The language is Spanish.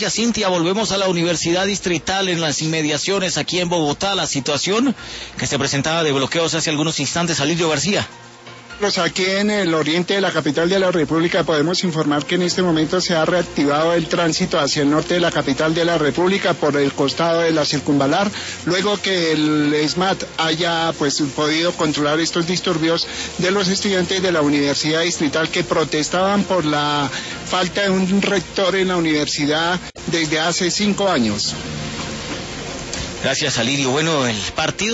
Gracias, Cintia. Volvemos a la Universidad Distrital en las inmediaciones aquí en Bogotá. La situación que se presentaba de bloqueos hace algunos instantes. Alirio García. Aquí en el oriente de la capital de la República podemos informar que en este momento se ha reactivado el tránsito hacia el norte de la capital de la República por el costado de la circunvalar, luego que el SMAT haya podido controlar estos disturbios de los estudiantes de la Universidad Distrital que protestaban por la falta de un rector en la universidad desde hace 5 años. Gracias, Alirio. Bueno, el partido